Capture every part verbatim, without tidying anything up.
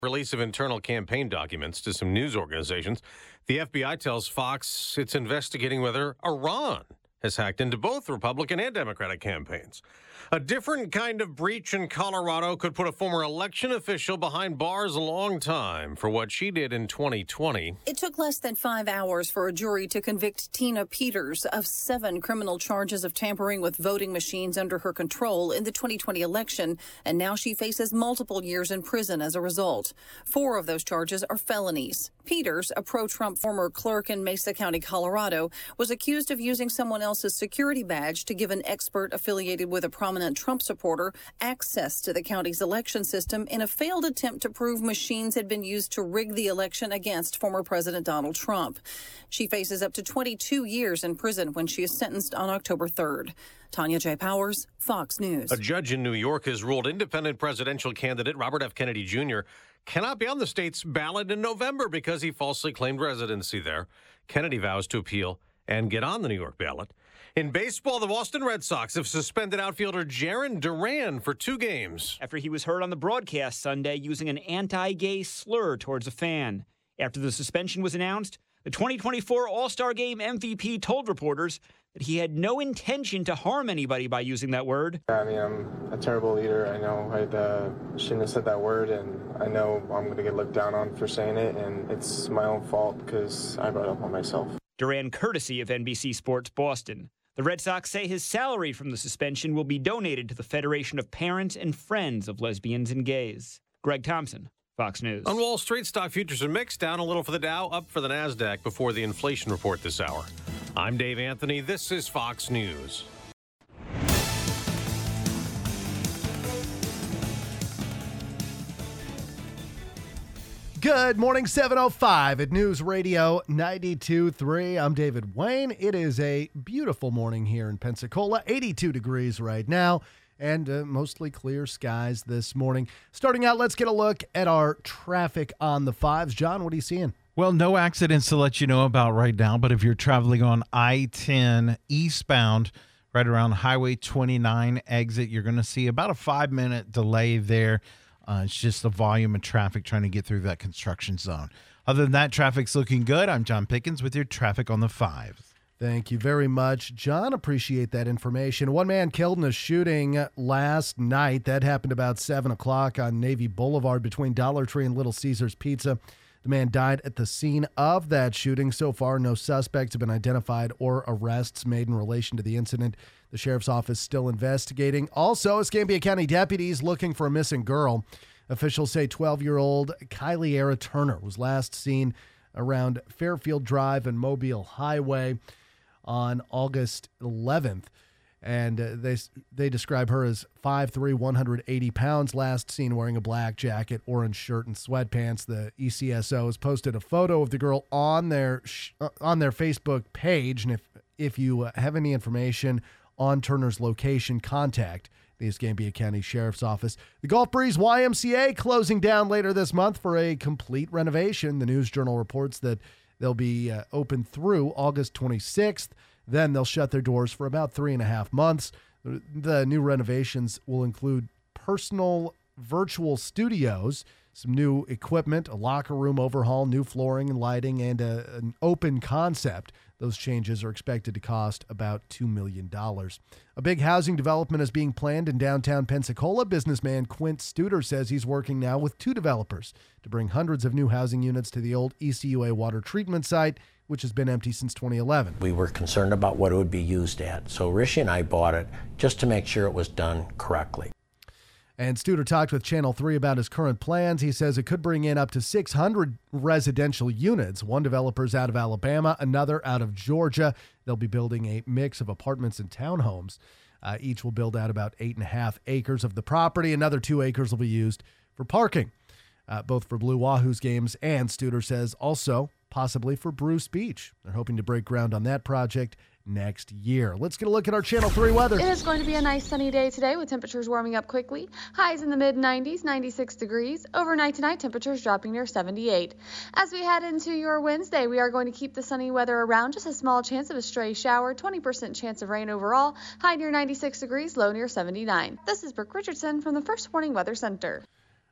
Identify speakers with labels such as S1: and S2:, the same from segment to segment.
S1: Release of internal campaign documents to some news organizations. The F B I tells Fox it's investigating whether Iran has hacked into both Republican and Democratic campaigns. A different kind of breach in Colorado could put a former election official behind bars a long time for what she did in twenty twenty.
S2: It took less than five hours for a jury to convict Tina Peters of seven criminal charges of tampering with voting machines under her control in the twenty twenty election, and now she faces multiple years in prison as a result. Four of those charges are felonies. Peters, a pro-Trump former clerk in Mesa County, Colorado, was accused of using someone else's security badge to give an expert affiliated with a prominent Trump supporter access to the county's election system in a failed attempt to prove machines had been used to rig the election against former President Donald Trump. She faces up to twenty-two years in prison when she is sentenced on October third. Tanya J. Powers, Fox News.
S1: A judge in New York has ruled independent presidential candidate Robert F. Kennedy Junior cannot be on the state's ballot in November because he falsely claimed residency there. Kennedy vows to appeal and get on the New York ballot. In baseball, the Boston Red Sox have suspended outfielder Jarren Duran for two games
S3: after he was heard on the broadcast Sunday using an anti-gay slur towards a fan. After the suspension was announced, the twenty twenty-four All-Star Game M V P told reporters that he had no intention to harm anybody by using that word.
S4: I mean, I'm a terrible leader. I know I uh, shouldn't have said that word, and I know I'm going to get looked down on for saying it, and it's my own fault because I brought it up on myself.
S3: Duran, courtesy of N B C Sports Boston. The Red Sox say his salary from the suspension will be donated to the Federation of Parents and Friends of Lesbians and Gays. Greg Thompson, Fox News.
S1: On Wall Street, stock futures are mixed, down a little for the Dow, up for the NASDAQ before the inflation report this hour. I'm Dave Anthony. This is Fox News.
S5: Good morning, seven oh five at News Radio ninety-two point three. I'm David Wayne. It is a beautiful morning here in Pensacola, eighty-two degrees right now, and uh, mostly clear skies this morning. Starting out, let's get a look at our traffic on the fives. John, what are you seeing?
S6: Well, no accidents to let you know about right now, but if you're traveling on I ten eastbound, right around Highway twenty-nine exit, you're going to see about a five-minute delay there. Uh, it's just the volume of traffic trying to get through that construction zone. Other than that, traffic's looking good. I'm John Pickens with your traffic on the fives.
S5: Thank you very much, John. Appreciate that information. One man killed in a shooting last night. That happened about seven o'clock on Navy Boulevard between Dollar Tree and Little Caesars Pizza. The man died at the scene of that shooting. So far, no suspects have been identified or arrests made in relation to the incident. The sheriff's office still investigating. Also, Escambia County deputies looking for a missing girl. Officials say twelve-year-old Kylie Era Turner was last seen around Fairfield Drive and Mobile Highway on August eleventh. And uh, they they describe her as five three, one hundred eighty pounds, last seen wearing a black jacket, orange shirt, and sweatpants. The E C S O has posted a photo of the girl on their sh- uh, on their Facebook page. And if, if you uh, have any information on Turner's location, contact the Escambia County Sheriff's Office. The Gulf Breeze Y M C A closing down later this month for a complete renovation. The News Journal reports that they'll be uh, open through August twenty-sixth. Then they'll shut their doors for about three and a half months. The new renovations will include personal virtual studios, some new equipment, a locker room overhaul, new flooring and lighting, and a, an open concept. Those changes are expected to cost about two million dollars. A big housing development is being planned in downtown Pensacola. Businessman Quint Studer says he's working now with two developers to bring hundreds of new housing units to the old E C U A water treatment site, which has been empty since twenty eleven.
S7: We were concerned about what it would be used at, so Rishi and I bought it just to make sure it was done correctly.
S5: And Studer talked with Channel three about his current plans. He says it could bring in up to six hundred residential units. One developer's out of Alabama, another out of Georgia. They'll be building a mix of apartments and townhomes. Uh, each will build out about eight and a half acres of the property. Another two acres will be used for parking, uh, both for Blue Wahoo's games and, Studer says, also possibly for Bruce Beach. They're hoping to break ground on that project next year. Let's get a look at our Channel three weather.
S8: It is going to be a nice sunny day today with temperatures warming up quickly. Highs in the mid nineties, ninety-six degrees. Overnight tonight, temperatures dropping near seventy-eight. As we head into your Wednesday, we are going to keep the sunny weather around. Just a small chance of a stray shower, twenty percent chance of rain overall. High near ninety-six degrees, low near seventy-nine. This is Brooke Richardson from the First Warning Weather Center.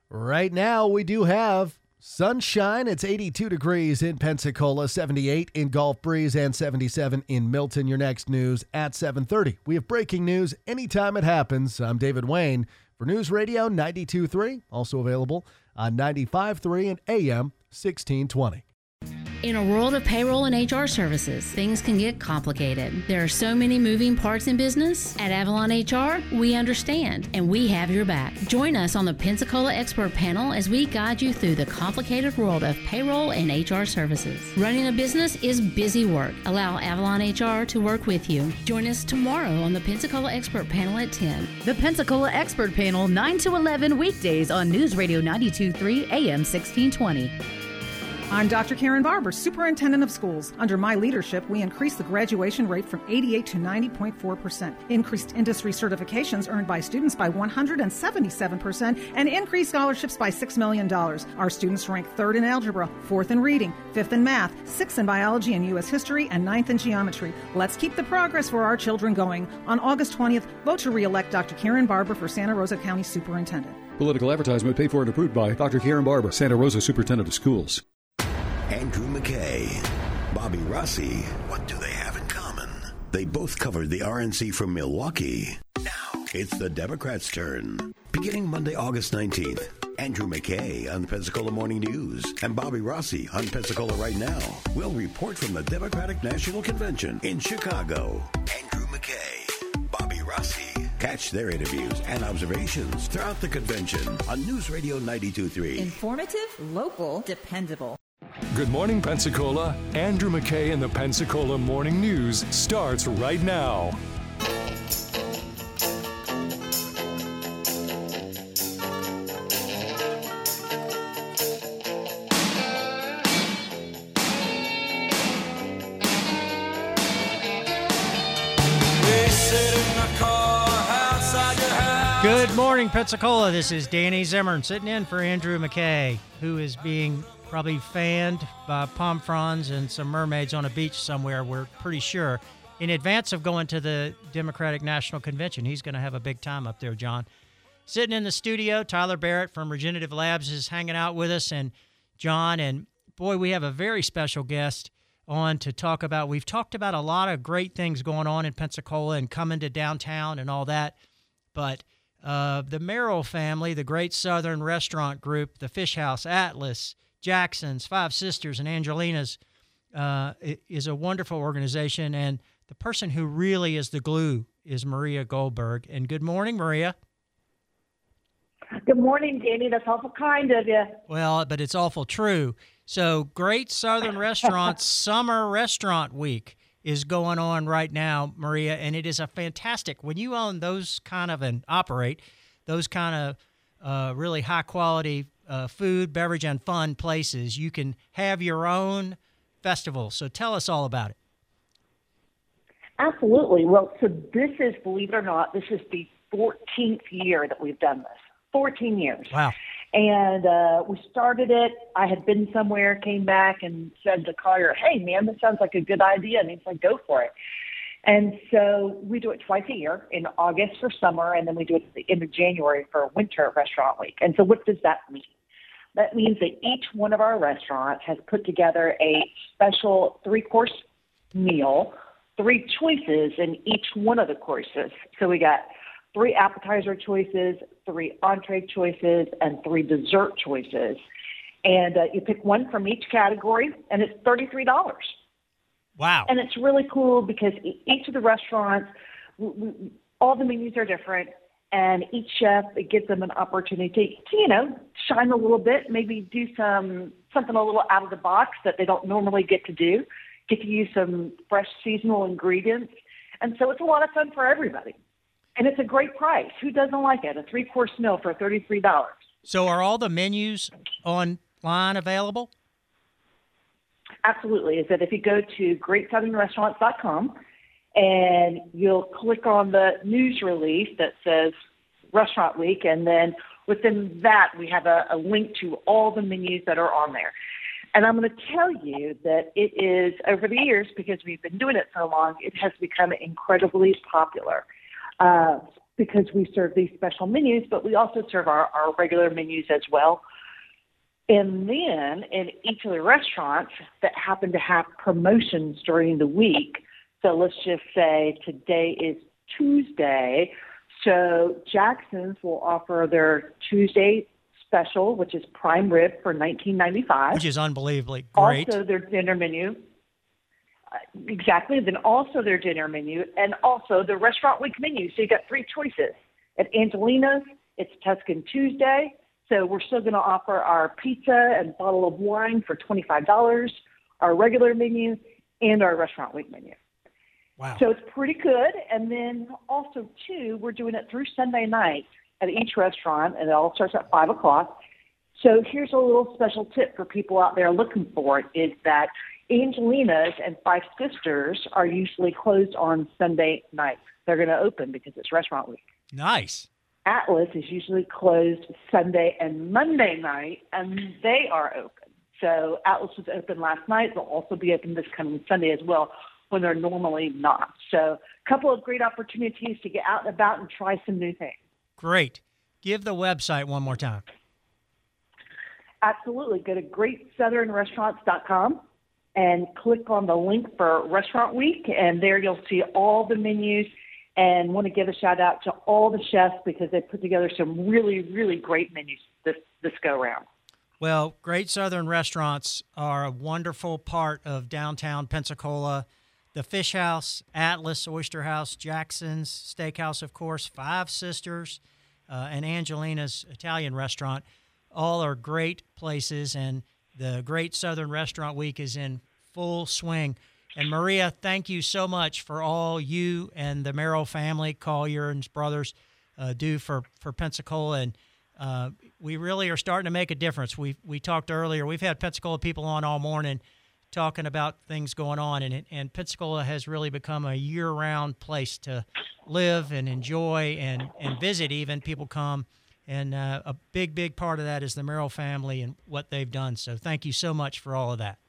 S5: Right now, we do have sunshine. It's eighty-two degrees in Pensacola, seventy-eight in Gulf Breeze, and seventy-seven in Milton. Your next news at seven thirty. We have breaking news anytime it happens. I'm David Wayne for News Radio ninety-two point three, also available on ninety-five point three and A M sixteen twenty.
S9: In a world of payroll and H R services, things can get complicated. There are so many moving parts in business. At Avalon H R, we understand, and we have your back. Join us on the Pensacola Expert Panel as we guide you through the complicated world of payroll and H R services. Running a business is busy work. Allow Avalon H R to work with you. Join us tomorrow on the Pensacola Expert Panel at ten.
S10: The Pensacola Expert Panel, nine to eleven weekdays on News Radio ninety-two point three A M sixteen twenty.
S11: I'm Doctor Karen Barber, Superintendent of Schools. Under my leadership, we increased the graduation rate from eighty-eight to ninety point four percent, increased industry certifications earned by students by one hundred seventy-seven percent, and increased scholarships by six million dollars. Our students rank third in algebra, fourth in reading, fifth in math, sixth in biology and U S history, and ninth in geometry. Let's keep the progress for our children going. On August twentieth, vote to re-elect Doctor Karen Barber for Santa Rosa County Superintendent.
S12: Political advertisement paid for and approved by Doctor Karen Barber, Santa Rosa Superintendent of Schools.
S13: Andrew McKay, Bobby Rossi, what do they have in common? They both covered the R N C from Milwaukee. Now, it's the Democrats' turn. Beginning Monday, August nineteenth, Andrew McKay on the Pensacola Morning News and Bobby Rossi on Pensacola Right Now will report from the Democratic National Convention in Chicago. Andrew McKay, Bobby Rossi. Catch their interviews and observations throughout the convention on News Radio ninety-two point three.
S14: Informative, local, dependable.
S15: Good morning, Pensacola. Andrew McKay and the Pensacola Morning News starts right now.
S16: Good morning, Pensacola. This is Danny Zimmern sitting in for Andrew McKay, who is being probably fanned by palm fronds and some mermaids on a beach somewhere, we're pretty sure, in advance of going to the Democratic National Convention. He's going to have a big time up there, John. Sitting in the studio, Tyler Barrett from Regenerative Labs is hanging out with us, and John, and boy, we have a very special guest on to talk about. We've talked about a lot of great things going on in Pensacola and coming to downtown and all that, but uh, the Merrill family, the Great Southern Restaurant Group, the Fish House, Atlas, Jackson's, Five Sisters, and Angelina's uh, is a wonderful organization, and the person who really is the glue is Maria Goldberg. And good morning, Maria.
S17: Good morning, Danny. That's awful kind of you.
S16: Well, but it's awful true. So Great Southern Restaurant's Summer Restaurant Week is going on right now, Maria, and it is a fantastic, when you own those kind of and operate those kind of uh, really high-quality Uh, food, beverage, and fun places, you can have your own festival. So tell us all about it.
S17: Absolutely. Well, so this is, believe it or not, this is the fourteenth year that we've done this. fourteen years.
S16: Wow.
S17: And uh, we started it. I had been somewhere, came back, and said to Collier, hey, man, this sounds like a good idea. And he's like, go for it. And so we do it twice a year, in August for summer, and then we do it at the end of January for Winter Restaurant Week. And so what does that mean? That means that each one of our restaurants has put together a special three-course meal, three choices in each one of the courses. So we got three appetizer choices, three entree choices, and three dessert choices. And uh, you pick one from each category, and it's thirty-three dollars.
S16: Wow.
S17: And it's really cool because each of the restaurants, we, we, all the menus are different. And each chef, it gives them an opportunity to, you know, shine a little bit, maybe do some something a little out of the box that they don't normally get to do, get to use some fresh seasonal ingredients. And so it's a lot of fun for everybody. And it's a great price. Who doesn't like it? A three-course meal for thirty-three dollars.
S16: So are all the menus online available?
S17: Absolutely. Is that if you go to great southern restaurants dot com, and you'll click on the news release that says Restaurant Week, and then within that we have a, a link to all the menus that are on there. And I'm going to tell you that it is, over the years, because we've been doing it so long, it has become incredibly popular. Uh, because we serve these special menus, but we also serve our, our regular menus as well. And then in each of the restaurants that happen to have promotions during the week, so let's just say today is Tuesday, so Jackson's will offer their Tuesday special, which is prime rib for nineteen ninety-five dollars.
S16: Which is unbelievably great.
S17: Also their dinner menu. Uh, exactly. Then also their dinner menu and also the restaurant week menu. So you got three choices. At Angelina's, it's Tuscan Tuesday. So we're still going to offer our pizza and bottle of wine for twenty-five dollars, our regular menu, and our restaurant week menu.
S16: Wow.
S17: So it's pretty good. And then also, too, we're doing it through Sunday night at each restaurant, and it all starts at five o'clock. So here's a little special tip for people out there looking for it, is that Angelina's and Five Sisters are usually closed on Sunday nights. They're going to open because it's restaurant week.
S16: Nice.
S17: Atlas is usually closed Sunday and Monday night, and they are open. So Atlas was open last night. They'll also be open this coming Sunday as well, when they're normally not. So a couple of great opportunities to get out and about and try some new things.
S16: Great. Give the website one more time.
S17: Absolutely. Go to great southern restaurants dot com and click on the link for Restaurant Week, and there you'll see all the menus. And want to give a shout out to all the chefs because they put together some really, really great menus this, this go round.
S16: Well, Great Southern Restaurants are a wonderful part of downtown Pensacola. The Fish House, Atlas, Oyster House, Jackson's Steakhouse, of course, Five Sisters, uh, and Angelina's Italian Restaurant, all are great places, and the Great Southern Restaurant Week is in full swing. And Maria, thank you so much for all you and the Merrill family, Collier and his brothers, uh, do for, for Pensacola. And uh, we really are starting to make a difference. We we talked earlier. We've had Pensacola people on all morning talking about things going on, and and Pensacola has really become a year-round place to live and enjoy and, and visit even. People come, and uh, a big, big part of that is the Merrill family and what they've done. So thank you so much for all of that.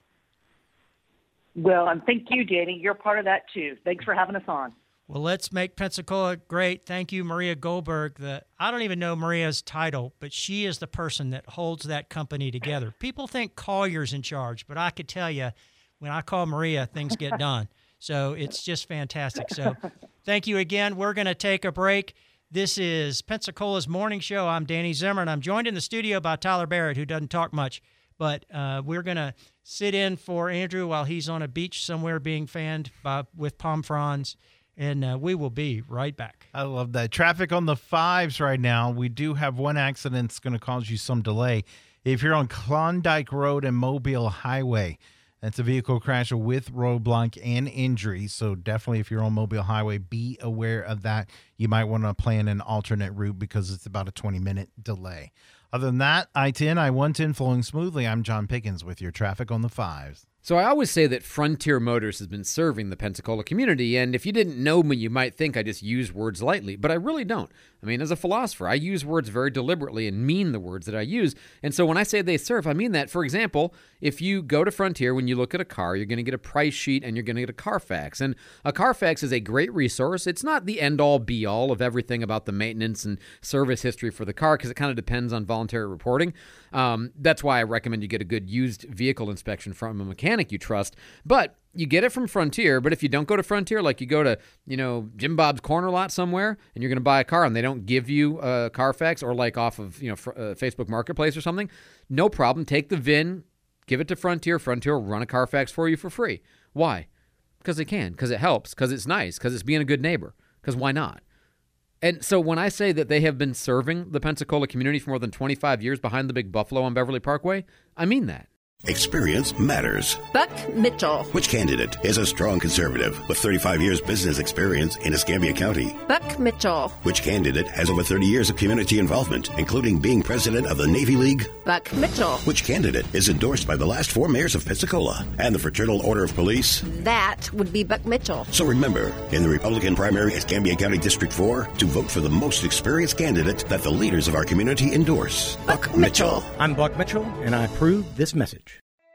S17: Well, and thank you, Danny. You're part of that, too. Thanks for having us on.
S16: Well, let's make Pensacola great. Thank you, Maria Goldberg. The, I don't even know Maria's title, but she is the person that holds that company together. People think Collier's in charge, but I could tell you, when I call Maria, things get done. So it's just fantastic. So thank you again. We're going to take a break. This is Pensacola's Morning Show. I'm Danny Zimmer, and I'm joined in the studio by Tyler Barrett, who doesn't talk much. But uh, we're going to sit in for Andrew while he's on a beach somewhere being fanned by, with palm fronds, and uh, we will be right back.
S6: I love that. Traffic on the fives right now. We do have one accident that's going to cause you some delay. If you're on Klondike Road and Mobile Highway, that's a vehicle crash with roadblock and injury. So definitely if you're on Mobile Highway, be aware of that. You might want to plan an alternate route because it's about a twenty-minute delay. Other than that, I ten, I one ten flowing smoothly. I'm John Pickens with your traffic on the fives.
S18: So I always say that Frontier Motors has been serving the Pensacola community, and if you didn't know me, you might think I just use words lightly, but I really don't. I mean, as a philosopher, I use words very deliberately and mean the words that I use, and so when I say they serve, I mean that. For example, if you go to Frontier, when you look at a car, you're going to get a price sheet and you're going to get a Carfax, and a Carfax is a great resource. It's not the end-all, be-all of everything about the maintenance and service history for the car, because it kind of depends on voluntary reporting. Um, that's why I recommend you get a good used vehicle inspection from a mechanic you trust. But you get it from Frontier, but if you don't go to Frontier, like you go to, you know, Jim Bob's corner lot somewhere and you're going to buy a car and they don't give you a Carfax, or like off of, you know, fr- uh, Facebook Marketplace or something, no problem. Take the V I N, give it to Frontier. Frontier will run a Carfax for you for free. Why? Because they can, because it helps, because it's nice, because it's being a good neighbor, because why not? And so when I say that they have been serving the Pensacola community for more than twenty-five years behind the Big Buffalo on Beverly Parkway, I mean that.
S13: Experience matters.
S14: Buck Mitchell.
S13: Which candidate is a strong conservative with thirty-five years business experience in Escambia County?
S14: Buck Mitchell.
S13: Which candidate has over thirty years of community involvement, including being president of the Navy League?
S14: Buck Mitchell.
S13: Which candidate is endorsed by the last four mayors of Pensacola and the Fraternal Order of Police?
S14: That would be Buck Mitchell.
S13: So remember, in the Republican primary Escambia County District four, to vote for the most experienced candidate that the leaders of our community endorse. Buck, Buck Mitchell.
S19: Mitchell. I'm Buck Mitchell, and I approve this message.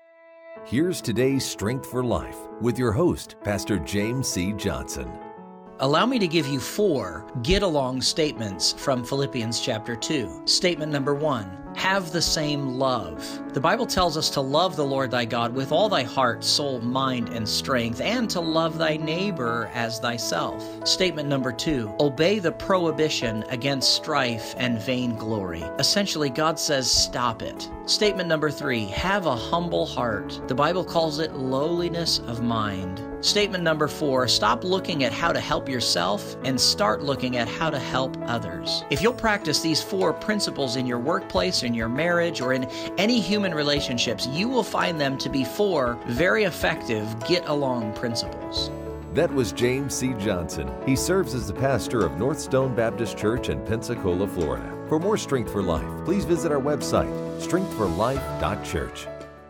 S20: Here's today's Strength for Life with your host, Pastor James C. Johnson. Allow me to give you four get-along statements from Philippians chapter two. Statement number one, have the same love. The Bible tells us to love the Lord thy God with all thy heart, soul, mind, and strength, and to love thy neighbor as thyself. Statement number two, obey the prohibition against strife and vainglory. Essentially, God says stop it. Statement number three, have a humble heart. The Bible calls it lowliness of mind. Statement number four, stop looking at how to help yourself and start looking at how to help others. If you'll practice these four principles in your workplace, in your marriage, or in any human relationships, you will find them to be four very effective get-along principles.
S21: That was James C. Johnson. He serves as the pastor of North Stone Baptist Church in Pensacola, Florida. For more Strength for Life, please visit our website, strength for life dot church.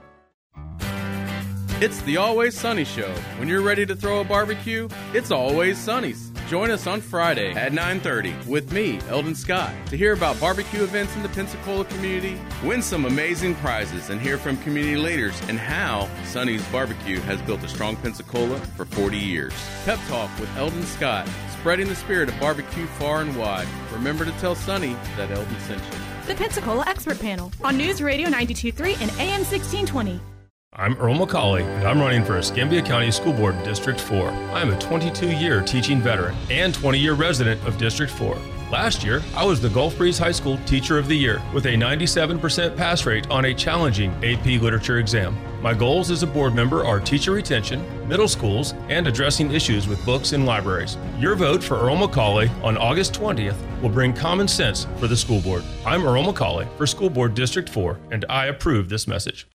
S22: It's the Always Sunny Show. When you're ready to throw a barbecue, it's Always Sunny's. Join us on Friday at nine thirty with me, Eldon Scott, to hear about barbecue events in the Pensacola community, win some amazing prizes, and hear from community leaders and how Sunny's Barbecue has built a strong Pensacola for forty years. Pep Talk with Eldon Scott, spreading the spirit of barbecue far and wide. Remember to tell Sunny that Eldon sent you.
S23: The Pensacola Expert Panel on News Radio ninety-two point three and A M sixteen twenty.
S24: I'm Earl McCauley, and I'm running for Escambia County School Board District four. I'm a twenty-two-year teaching veteran and twenty-year resident of District four. Last year, I was the Gulf Breeze High School Teacher of the Year with a ninety-seven percent pass rate on a challenging A P Literature exam. My goals as a board member are teacher retention, middle schools, and addressing issues with books and libraries. Your vote for Earl McCauley on August twentieth will bring common sense for the school board. I'm Earl McCauley for School Board District four, and I approve this message.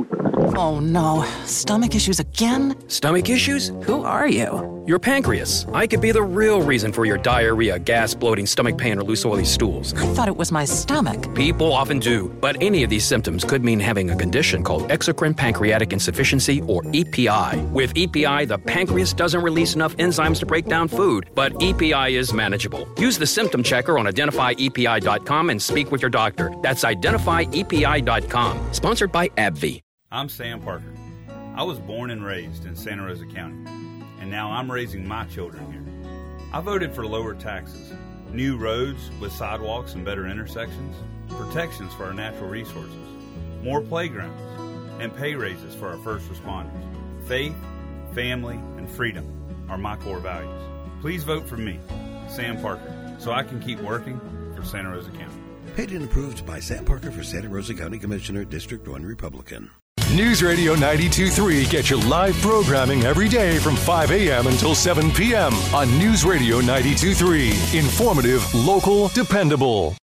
S25: Oh no, stomach issues again?
S26: Stomach issues? Who are you? Your pancreas. I could be the real reason for your diarrhea, gas, bloating, stomach pain, or loose oily stools.
S25: I thought it was my stomach.
S26: People often do, but any of these symptoms could mean having a condition called exocrine pancreatic insufficiency, or E P I. With E P I, the pancreas doesn't release enough enzymes to break down food, but E P I is manageable. Use the symptom checker on identify E P I dot com and speak with your doctor. That's identify E P I dot com. Sponsored by AbbVie.
S27: I'm Sam Parker. I was born and raised in Santa Rosa County, and now I'm raising my children here. I voted for lower taxes, new roads with sidewalks and better intersections, protections for our natural resources, more playgrounds, and pay raises for our first responders. Faith, family, and freedom are my core values. Please vote for me, Sam Parker, so I can keep working for Santa Rosa County.
S13: Paid and approved by Sam Parker for Santa Rosa County Commissioner, District one Republican.
S15: News Radio ninety-two point three gets you live programming every day from five a.m. until seven p.m. on News Radio ninety-two point three. Informative, local, dependable.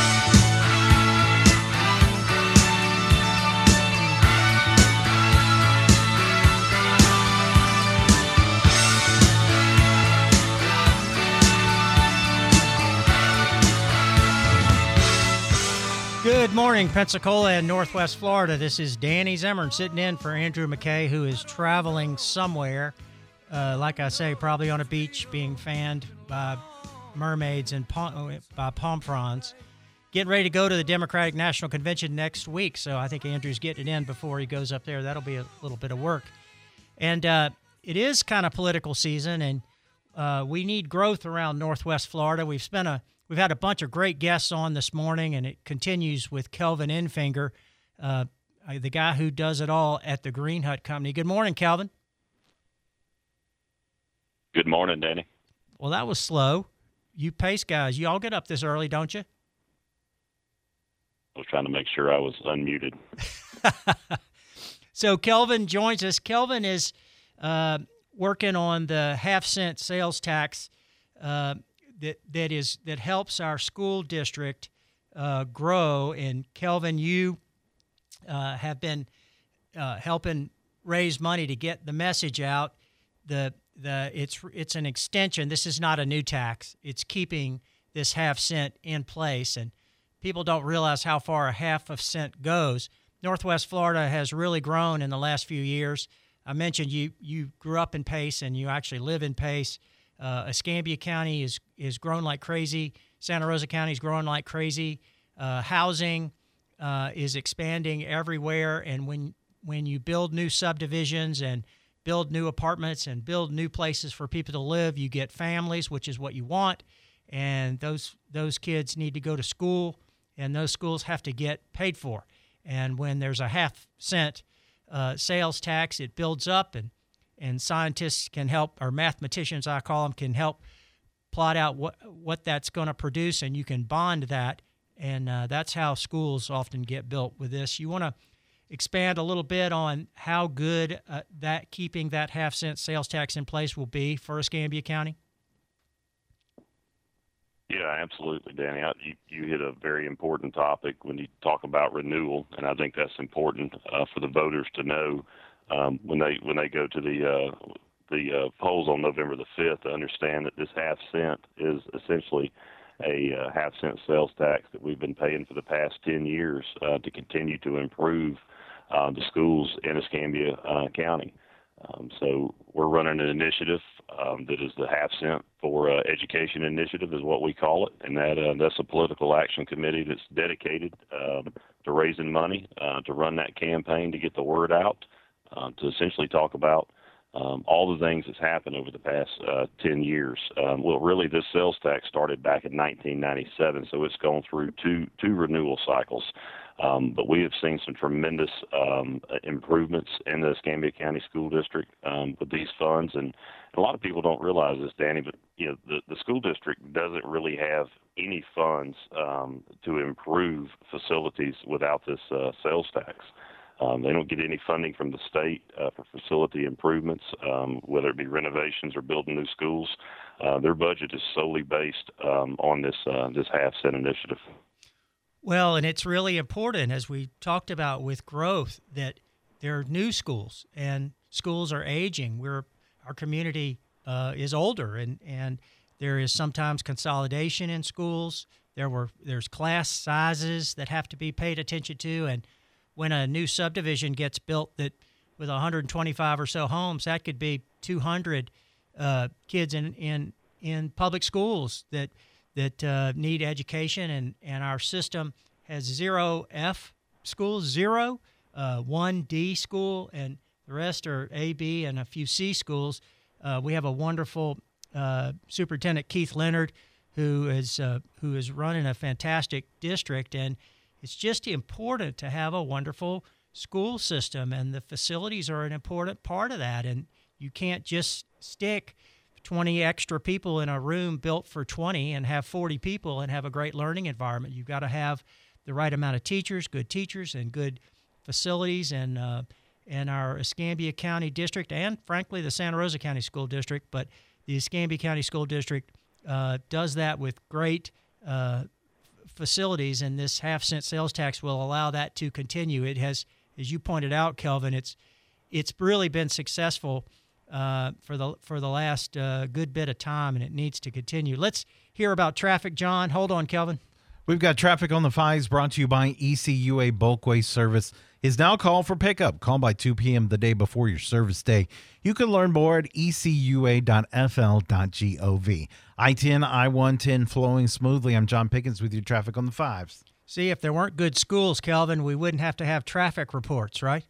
S16: Good morning, Pensacola and Northwest Florida. This is Danny Zimmern sitting in for Andrew McKay, who is traveling somewhere, uh, like I say, probably on a beach being fanned by mermaids and palm, by palm fronds. Getting ready to go to the Democratic National Convention next week, so I think Andrew's getting it in before he goes up there. That'll be a little bit of work. And uh, it is kind of political season, and uh, we need growth around Northwest Florida. We've spent a We've had a bunch of great guests on this morning, and it continues with Kelvin Enfinger, uh, the guy who does it all at the Green Hut Company. Good morning, Kelvin.
S28: Good morning, Danny.
S16: Well, that was slow. You pace guys, you all get up this early, don't you?
S28: I was trying to make sure I was unmuted.
S16: So Kelvin joins us. Kelvin is uh, working on the half-cent sales tax uh that that is that helps our school district uh, grow. And Kelvin, you uh, have been uh, helping raise money to get the message out. The the it's it's an extension. This is not a new tax. It's keeping this half cent in place, and people don't realize how far a half a cent goes. Northwest Florida has really grown in the last few years. I mentioned you you grew up in Pace, and you actually live in Pace. Uh, Escambia County is is grown like crazy. Santa Rosa County is growing like crazy. Uh, housing uh, is expanding everywhere, and when when you build new subdivisions and build new apartments and build new places for people to live. You get families, which is what you want, and those those kids need to go to school, and those schools have to get paid for. And when there's a half cent uh, sales tax, it builds up, and and scientists can help, or mathematicians I call them, can help plot out what what that's going to produce, and you can bond that, and uh, that's how schools often get built with this. You want to expand a little bit on how good uh, that keeping that half cent sales tax in place will be for Escambia County?
S28: Yeah, absolutely, Danny. I, you, you hit a very important topic when you talk about renewal, and I think that's important uh, for the voters to know um, when they when they go to the uh, the uh, polls on November the fifth to understand that this half cent is essentially a uh, half cent sales tax that we've been paying for the past ten years uh, to continue to improve uh, the schools in Escambia uh, County. Um, so we're running an initiative um, that is the half cent for uh, education initiative is what we call it, and that uh, that's a political action committee that's dedicated um, to raising money uh, to run that campaign, to get the word out, uh, to essentially talk about Um, all the things that's happened over the past uh, ten years. Um, well, really, this sales tax started back in nineteen ninety-seven, so it's gone through two two renewal cycles. Um, but we have seen some tremendous um, improvements in the Escambia County School District um, with these funds, and a lot of people don't realize this, Danny. But you know, the, the school district doesn't really have any funds um, to improve facilities without this uh, sales tax. Um, they don't get any funding from the state uh, for facility improvements, um, whether it be renovations or building new schools. Uh, their budget is solely based um, on this uh, this half cent initiative.
S16: Well, and it's really important, as we talked about with growth, that there are new schools and schools are aging. We're our community uh, is older, and, and there is sometimes consolidation in schools. There were there's class sizes that have to be paid attention to, and when a new subdivision gets built that with one hundred twenty-five or so homes, that could be two hundred uh, kids in, in in public schools that that uh, need education, and, and our system has zero F schools, zero, uh, one D school, and the rest are A, B, and a few C schools. Uh, we have a wonderful uh, Superintendent Keith Leonard who is uh, who is running a fantastic district, and it's just important to have a wonderful school system, and the facilities are an important part of that. And you can't just stick twenty extra people in a room built for twenty and have forty people and have a great learning environment. You've got to have the right amount of teachers, good teachers, and good facilities. And uh, in our Escambia County District, and frankly the Santa Rosa County School District, but the Escambia County School District uh, does that with great uh facilities, and this half cent sales tax will allow that to continue. It has, as you pointed out, Kelvin, it's it's really been successful uh, for the for the last uh, good bit of time, and it needs to continue. Let's hear about traffic, John. Hold on, Kelvin.
S6: We've got traffic on the fives brought to you by E C U A Bulk Waste Service. Is now called for pickup. Call by two p.m. the day before your service day. You can learn more at e c u a dot f l dot gov. I ten, I one ten flowing smoothly. I'm John Pickens with your traffic on the fives.
S16: See, if there weren't good schools, Kelvin, we wouldn't have to have traffic reports, right?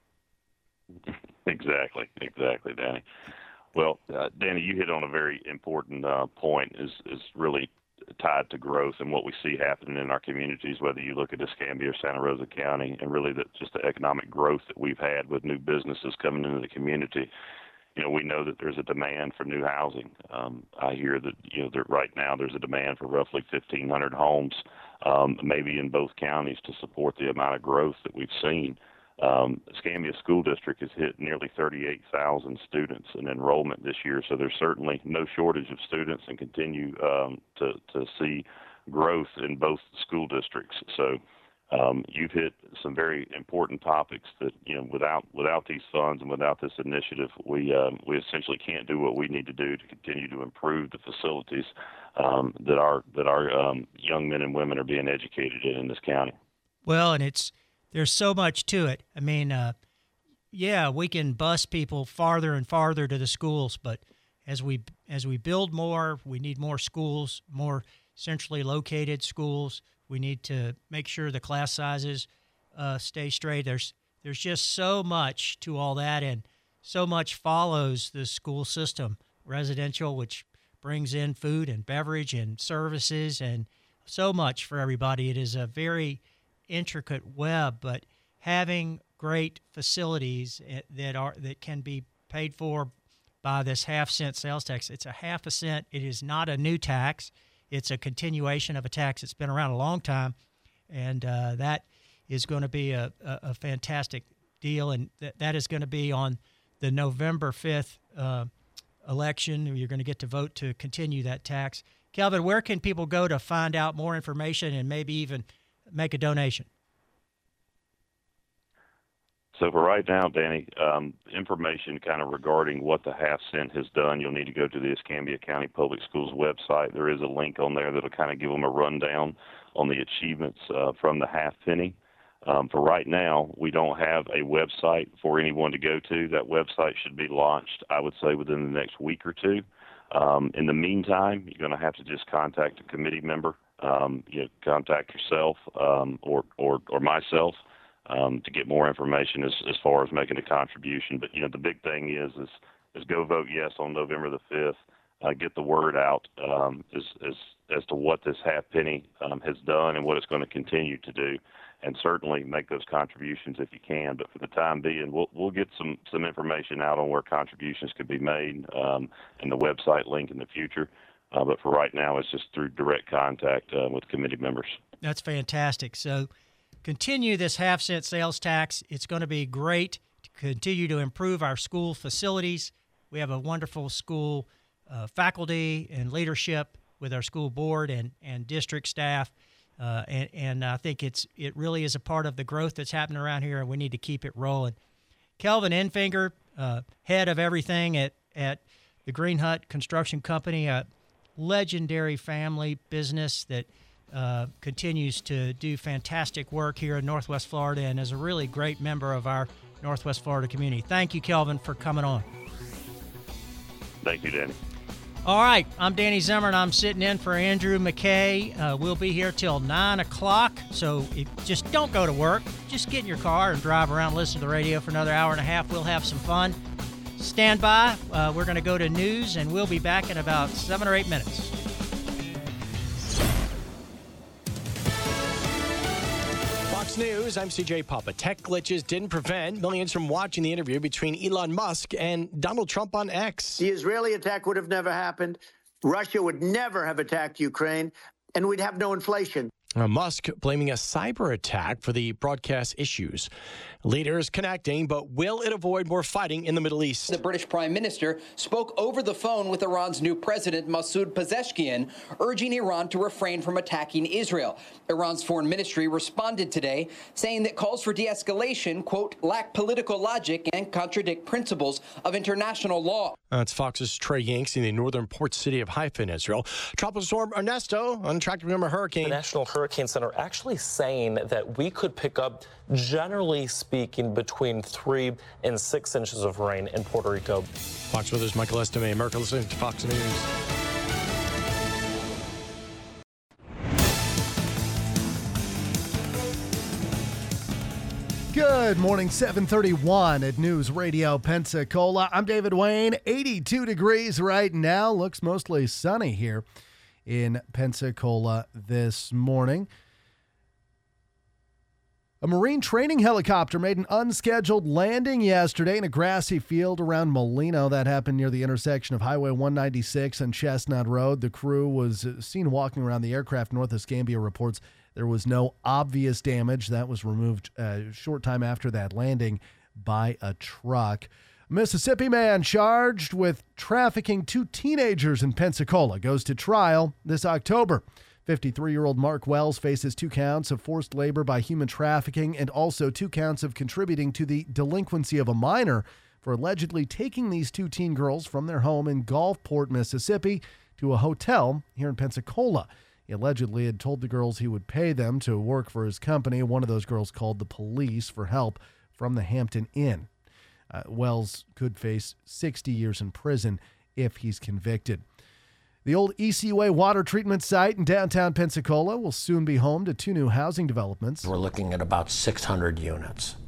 S28: Exactly, exactly, Danny. Well, uh, Danny, you hit on a very important uh, point, is, is really tied to growth and what we see happening in our communities, whether you look at Escambia or Santa Rosa County, and really the, just the economic growth that we've had with new businesses coming into the community. You know, we know that there's a demand for new housing. Um, I hear that, you know, that right now there's a demand for roughly fifteen hundred homes, um, maybe in both counties, to support the amount of growth that we've seen. Um, Escambia School District has hit nearly thirty-eight thousand students in enrollment this year, so there's certainly no shortage of students, and continue um, to, to see growth in both school districts. So um, you've hit some very important topics that, you know, without without these funds and without this initiative, we um, we essentially can't do what we need to do to continue to improve the facilities um, that our that our um, young men and women are being educated in in this county.
S16: Well, and it's there's so much to it. I mean, uh, yeah, we can bus people farther and farther to the schools, but as we as we build more, we need more schools, more centrally located schools. We need to make sure the class sizes uh, stay straight. There's there's just so much to all that, and so much follows the school system. Residential, which brings in food and beverage and services and so much for everybody. It is a very intricate web, but having great facilities that are that can be paid for by this half cent sales tax. It's a half a cent. It is not a new tax. It's a continuation of a tax that's been around a long time, and uh, that is going to be a, a, a fantastic deal, and th- that is going to be on the November fifth uh, election. You're going to get to vote to continue that tax. Kelvin, where can people go to find out more information and maybe even make a donation?
S28: So for right now, Danny, um, information kind of regarding what the half cent has done, you'll need to go to the Escambia County Public Schools website. There is a link on there that'll kind of give them a rundown on the achievements uh, from the half penny. Um, for right now, we don't have a website for anyone to go to. That website should be launched, I would say, within the next week or two. Um, in the meantime, you're going to have to just contact a committee member. Um, you know, contact yourself um, or, or, or myself um, to get more information as, as far as making a contribution. But, you know, the big thing is is, is go vote yes on November the fifth. Uh, get the word out um, as, as, as to what this half penny um, has done and what it's going to continue to do. And certainly make those contributions if you can. But for the time being, we'll we'll get some, some information out on where contributions could be made um, and the website link in the future. Uh, but for right now, it's just through direct contact uh, with committee members.
S16: That's fantastic. So continue this half cent sales tax. It's going to be great to continue to improve our school facilities. We have a wonderful school uh, faculty and leadership with our school board and, and district staff. Uh, and, and I think it's it really is a part of the growth that's happening around here, and we need to keep it rolling. Kelvin Enfinger, uh, head of everything at, at the Green Hut Construction Company, a legendary family business that uh, continues to do fantastic work here in Northwest Florida and is a really great member of our Northwest Florida community. Thank you, Kelvin, for coming on.
S28: Thank you, Danny.
S16: All right, I'm Danny Zimmern. I'm sitting in for Andrew McKay. Uh, we'll be here till nine o'clock, so if, just don't go to work. Just get in your car and drive around and listen to the radio for another hour and a half. We'll have some fun. Stand by. Uh, we're going to go to news, and we'll be back in about seven or eight minutes.
S1: Fox News, I'm C J Papa. Tech glitches didn't prevent millions from watching the interview between Elon Musk and Donald Trump on X.
S2: The Israeli attack would have never happened. Russia would never have attacked Ukraine, and we'd have no inflation.
S1: Uh, Musk blaming a cyber attack for the broadcast issues. Leaders connecting, but will it avoid more fighting in the Middle East?
S3: The British Prime Minister spoke over the phone with Iran's new president, Masoud Pezeshkian, urging Iran to refrain from attacking Israel. Iran's foreign ministry responded today, saying that calls for de-escalation, quote, lack political logic and contradict principles of international law.
S1: That's Fox's Trey Yanks in the northern port city of Haifa in Israel. Tropical storm Ernesto, untracked remember hurricane.
S4: The National Hurricane Center actually saying that we could pick up, generally speaking, between three and six inches of rain in Puerto Rico.
S1: Fox Weather's Michael Estime. America listening to Fox News.
S5: Good morning, seven thirty-one at News Radio Pensacola. I'm David Wayne. eighty-two degrees right now. Looks mostly sunny here in Pensacola this morning. A Marine training helicopter made an unscheduled landing yesterday in a grassy field around Molino. That happened near the intersection of Highway one ninety-six and Chestnut Road. The crew was seen walking around the aircraft. North Escambia reports there was no obvious damage. That was removed a short time after that landing by a truck. A Mississippi man charged with trafficking two teenagers in Pensacola goes to trial this October. fifty-three-year-old Mark Wells faces two counts of forced labor by human trafficking and also two counts of contributing to the delinquency of a minor for allegedly taking these two teen girls from their home in Gulfport, Mississippi, to a hotel here in Pensacola. He allegedly had told the girls he would pay them to work for his company. One of those girls called the police for help from the Hampton Inn. Uh, Wells could face sixty years in prison if he's convicted. The old E C Way water treatment site in downtown Pensacola will soon be home to two new housing developments.
S7: We're looking at about six hundred units.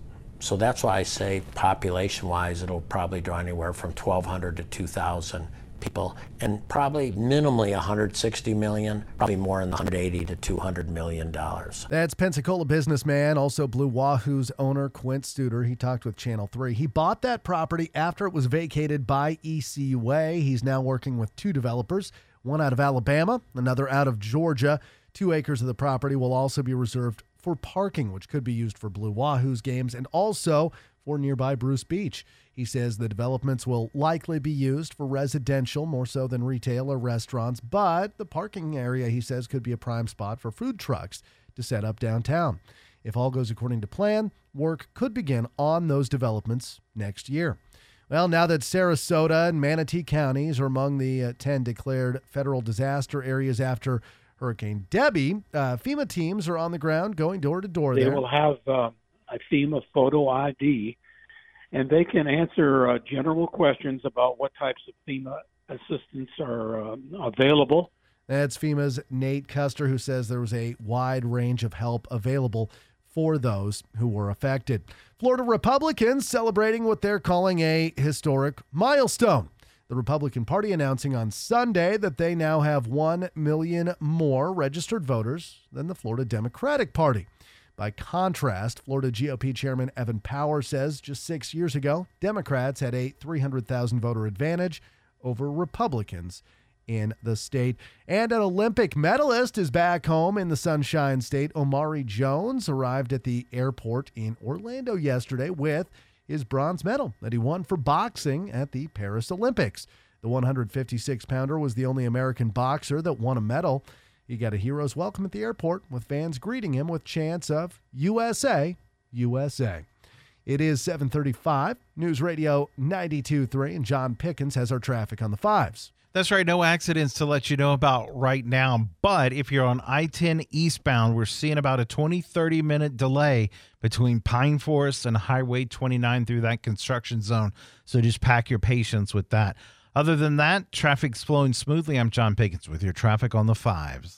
S7: So that's why I say population-wise, it'll probably draw anywhere from twelve hundred to two thousand people, and probably minimally one hundred sixty million, probably more in the one hundred eighty to two hundred million dollars.
S5: That's Pensacola businessman, also Blue Wahoo's owner, Quint Studer. He talked with Channel three. He bought that property after it was vacated by E C U A. He's now working with two developers, one out of Alabama, another out of Georgia. Two acres of the property will also be reserved for parking, which could be used for Blue Wahoo's games and also for nearby Bruce Beach. He says the developments will likely be used for residential more so than retail or restaurants, but the parking area, he says, could be a prime spot for food trucks to set up downtown. If all goes according to plan, work could begin on those developments next year. Well, now that Sarasota and Manatee counties are among the uh, ten declared federal disaster areas after Hurricane Debbie, uh, FEMA teams are on the ground going door to door
S8: They
S5: there.
S8: will have uh, a FEMA photo I D, and they can answer uh, general questions about what types of FEMA assistance are uh, available.
S5: That's FEMA's Nate Custer, who says there was a wide range of help available for those who were affected. Florida Republicans celebrating what they're calling a historic milestone. The Republican Party announcing on Sunday that they now have one million more registered voters than the Florida Democratic Party. By contrast, Florida G O P Chairman Evan Power says just six years ago, Democrats had a three hundred thousand voter advantage over Republicans in the state. And an Olympic medalist is back home in the Sunshine State. Omari Jones arrived at the airport in Orlando yesterday with his bronze medal that he won for boxing at the Paris Olympics. The one hundred fifty-six pounder was the only American boxer that won a medal. He got a hero's welcome at the airport with fans greeting him with chants of U S A, U S A. It is seven thirty-five, News Radio ninety-two point three, and John Pickens has our traffic on the fives.
S6: That's right. No accidents to let you know about right now. But if you're on I ten eastbound, we're seeing about a twenty, thirty minute delay between Pine Forest and Highway twenty-nine through that construction zone. So just pack your patience with that. Other than that, traffic's flowing smoothly. I'm John Pickens with your traffic on the fives.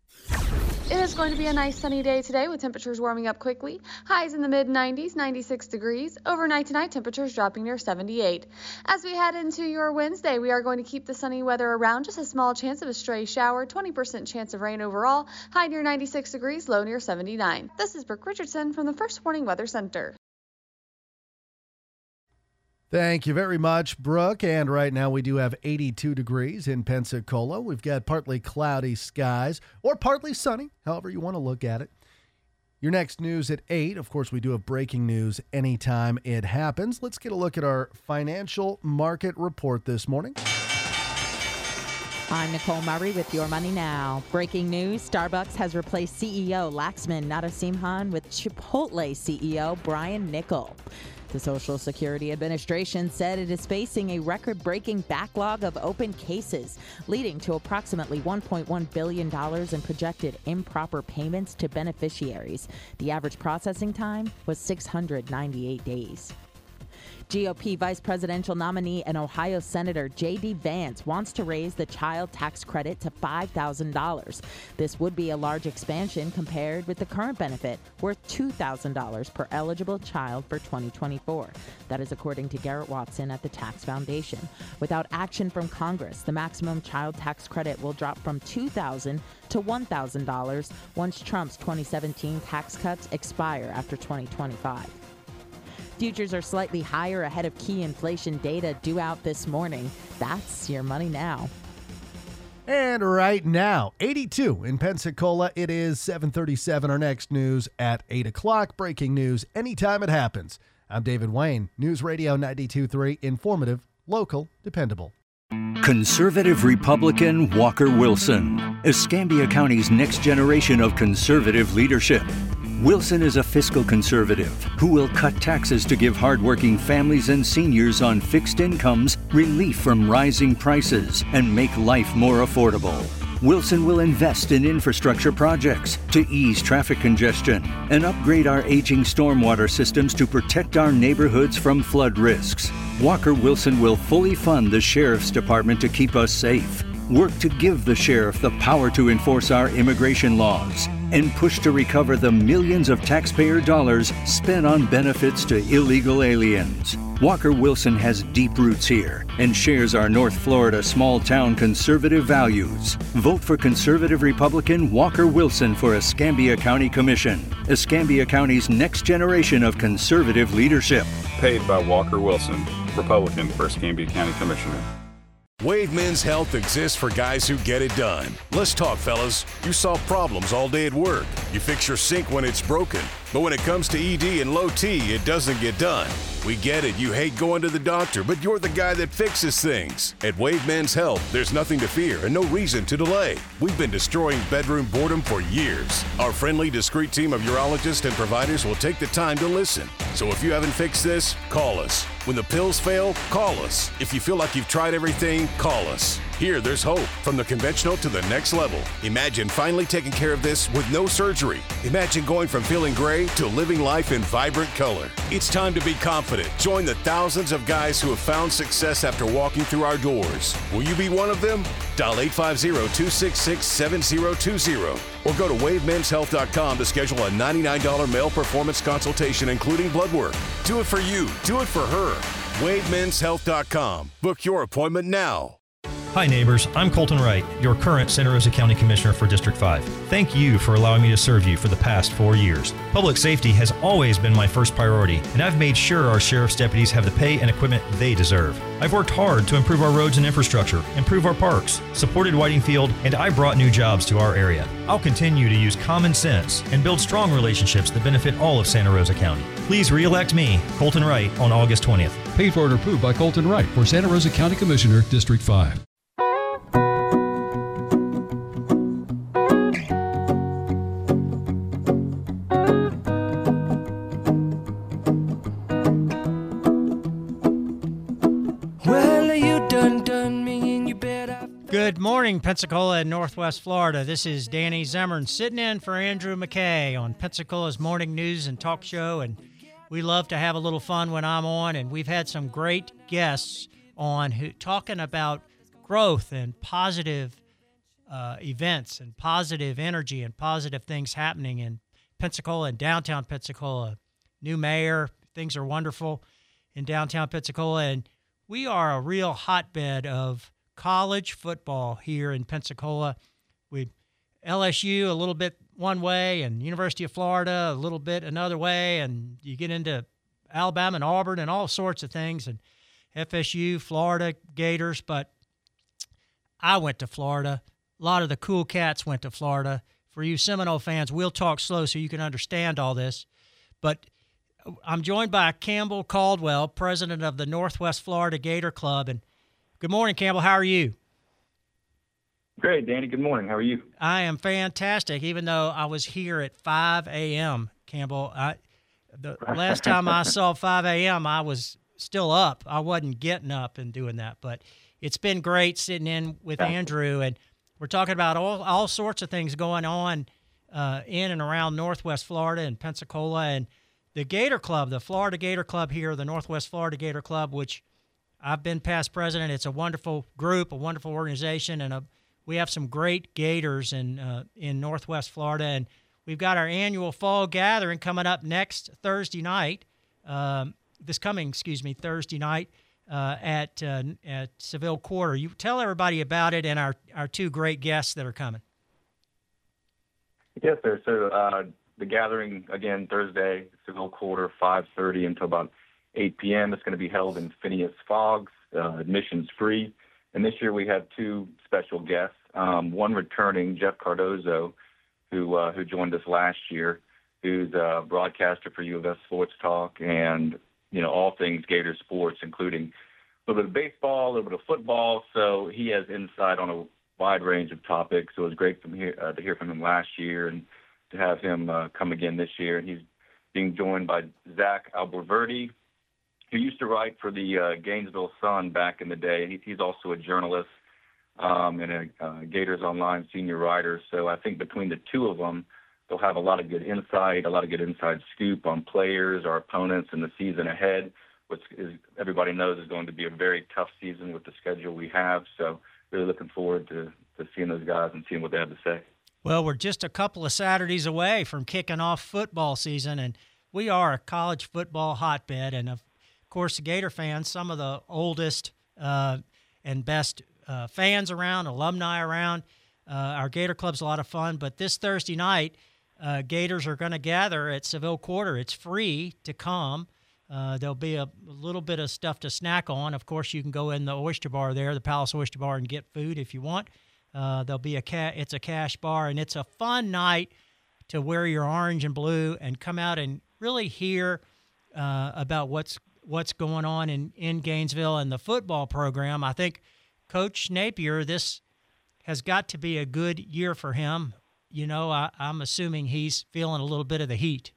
S9: It is going to be a nice sunny day today with temperatures warming up quickly. Highs in the mid nineties, ninety-six degrees. Overnight tonight, temperatures dropping near seventy-eight. As we head into your Wednesday, we are going to keep the sunny weather around. Just a small chance of a stray shower, twenty percent chance of rain overall. High near ninety-six degrees, low near seventy-nine. This is Brooke Richardson from the First Warning Weather Center.
S5: Thank you very much, Brooke. And right now we do have eighty-two degrees in Pensacola. We've got partly cloudy skies or partly sunny, however you want to look at it. Your next news at eight. Of course, we do have breaking news anytime it happens. Let's get a look at our financial market report this morning.
S10: I'm Nicole Murray with Your Money Now. Breaking news, Starbucks has replaced C E O Laxman Narasimhan with Chipotle C E O Brian Niccol. The Social Security Administration said it is facing a record-breaking backlog of open cases, leading to approximately one point one billion dollars in projected improper payments to beneficiaries. The average processing time was six hundred ninety-eight days. G O P vice presidential nominee and Ohio Senator J D Vance wants to raise the child tax credit to five thousand dollars. This would be a large expansion compared with the current benefit, worth two thousand dollars per eligible child for twenty twenty-four. That is according to Garrett Watson at the Tax Foundation. Without action from Congress, the maximum child tax credit will drop from two thousand dollars to one thousand dollars once Trump's twenty seventeen tax cuts expire after twenty twenty-five. Futures are slightly higher ahead of key inflation data due out this morning. That's Your Money Now.
S5: And right now, eighty-two in Pensacola. It is seven thirty-seven. Our next news at eight o'clock. Breaking news anytime it happens. I'm David Wayne. News Radio ninety-two point three. Informative, local, dependable.
S11: Conservative Republican Walker Wilson, Escambia County's next generation of conservative leadership. Wilson is a fiscal conservative who will cut taxes to give hardworking families and seniors on fixed incomes relief from rising prices and make life more affordable. Wilson will invest in infrastructure projects to ease traffic congestion and upgrade our aging stormwater systems to protect our neighborhoods from flood risks. Walker Wilson will fully fund the Sheriff's Department to keep us safe. Work to give the sheriff the power to enforce our immigration laws and push to recover the millions of taxpayer dollars spent on benefits to illegal aliens. Walker Wilson has deep roots here and shares our North Florida small-town conservative values. Vote for conservative Republican Walker Wilson for Escambia County Commission, Escambia County's next generation of conservative leadership.
S12: Paid by Walker Wilson, Republican for Escambia County Commissioner.
S14: Wave Men's Health exists for guys who get it done. Let's talk, fellas. You solve problems all day at work. You fix your sink when it's broken. But when it comes to E D and low T, it doesn't get done. We get it. You hate going to the doctor, but you're the guy that fixes things. At Wave Men's Health, there's nothing to fear and no reason to delay. We've been destroying bedroom boredom for years. Our friendly, discreet team of urologists and providers will take the time to listen. So if you haven't fixed this, call us. When the pills fail, call us. If you feel like you've tried everything, call us. Here, there's hope. From the conventional to the next level. Imagine finally taking care of this with no surgery. Imagine going from feeling gray to living life in vibrant color. It's time to be confident. Join the thousands of guys who have found success after walking through our doors. Will you be one of them? Dial eight five zero, two six six, seven zero two zero or go to wave mens health dot com to schedule a ninety-nine dollars male performance consultation, including blood work. Do it for you. Do it for her. wave mens health dot com. Book your appointment now.
S17: Hi neighbors, I'm Colton Wright, your current Santa Rosa County Commissioner for District five. Thank you for allowing me to serve you for the past four years. Public safety has always been my first priority, and I've made sure our sheriff's deputies have the pay and equipment they deserve. I've worked hard to improve our roads and infrastructure, improve our parks, supported Whiting Field, and I brought new jobs to our area. I'll continue to use common sense and build strong relationships that benefit all of Santa Rosa County. Please re-elect me, Colton Wright, on August twentieth.
S18: Paid for and approved by Colton Wright for Santa Rosa County Commissioner, District five.
S16: Good morning, Pensacola and Northwest Florida. This is Danny Zimmern sitting in for Andrew McKay on Pensacola's morning news and talk show, and we love to have a little fun when I'm on, and we've had some great guests on who talking about growth and positive uh, events and positive energy and positive things happening in Pensacola and downtown Pensacola. New mayor, things are wonderful in downtown Pensacola, and we are a real hotbed of college football here in Pensacola. We L S U a little bit one way and University of Florida a little bit another way, and you get into Alabama and Auburn and all sorts of things, and F S U, Florida Gators. But I went to Florida. A lot of the cool cats went to Florida. For you Seminole fans, we'll talk slow so you can understand all this. But I'm joined by Campbell Caldwell, president of the Northwest Florida Gator Club. And good morning, Campbell. How are you?
S19: Great, Danny. Good morning. How are you?
S16: I am fantastic, even though I was here at five a.m., Campbell. I, the last time I saw five a.m., I was still up. I wasn't getting up and doing that. But it's been great sitting in with Andrew, and we're talking about all, all sorts of things going on uh, in and around Northwest Florida and Pensacola. And the Gator Club, the Florida Gator Club here, the Northwest Florida Gator Club, which I've been past president. It's a wonderful group, a wonderful organization, and a, we have some great Gators in uh, in Northwest Florida. And we've got our annual fall gathering coming up next Thursday night, um, this coming, excuse me, Thursday night uh, at uh, at Seville Quarter. You tell everybody about it and our, our two great guests that are coming.
S19: Yes, sir. So uh, the gathering, again, Thursday, Seville Quarter, five thirty until about eight p.m. It's going to be held in Phineas Fogg's, uh, admissions free. And this year we have two special guests, um, one returning, Jeff Cardozo, who uh, who joined us last year, who's a broadcaster for U of S Sports Talk and, you know, all things Gator sports, including a little bit of baseball, a little bit of football. So he has insight on a wide range of topics. So it was great from here, uh, to hear from him last year and to have him uh, come again this year. And he's being joined by Zach Alberverdi, who used to write for the uh, Gainesville Sun back in the day. He, he's also a journalist um, and a uh, Gators Online senior writer. So I think between the two of them, they'll have a lot of good insight, a lot of good inside scoop on players, our opponents, and the season ahead, which is, everybody knows is going to be a very tough season with the schedule we have. So really looking forward to, to seeing those guys and seeing what they have to say.
S16: Well, we're just a couple of Saturdays away from kicking off football season, and we are a college football hotbed. And, of course, the Gator fans, some of the oldest uh, and best uh, fans around, alumni around. Uh, our Gator Club's a lot of fun. But this Thursday night, uh, Gators are going to gather at Seville Quarter. It's free to come. Uh, there'll be a, a little bit of stuff to snack on. Of course, you can go in the Oyster Bar there, the Palace Oyster Bar, and get food if you want. Uh, there'll be a ca- it's a cash bar, and it's a fun night to wear your orange and blue and come out and really hear uh, about what's what's going on in, in Gainesville and the football program. I think Coach Napier, this has got to be a good year for him. You know, I, I'm assuming he's feeling a little bit of the heat.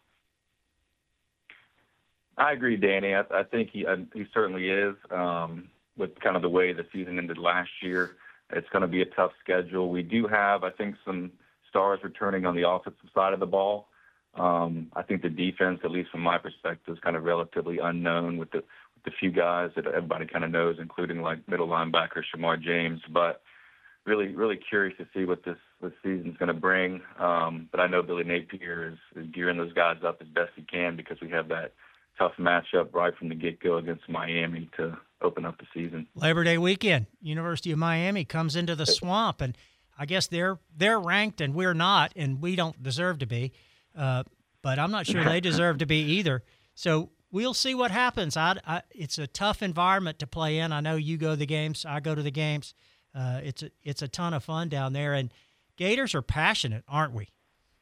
S19: I agree, Danny. I, I think he uh, he certainly is. Um, with kind of the way the season ended last year, it's going to be a tough schedule. We do have, I think, some stars returning on the offensive side of the ball. Um, I think the defense, at least from my perspective, is kind of relatively unknown with the with the few guys that everybody kind of knows, including like middle linebacker Shamar James. But really, really curious to see what this this season's going to bring. Um, but I know Billy Napier is, is gearing those guys up as best he can because we have that tough matchup right from the get-go against Miami to open up the season.
S16: Labor Day weekend, University of Miami comes into the Swamp, and I guess they're they're ranked and we're not, and we don't deserve to be. Uh, but I'm not sure they deserve to be either. So we'll see what happens. I, I, it's a tough environment to play in. I know you go to the games. I go to the games. Uh, it's a, it's a ton of fun down there, and Gators are passionate, aren't we?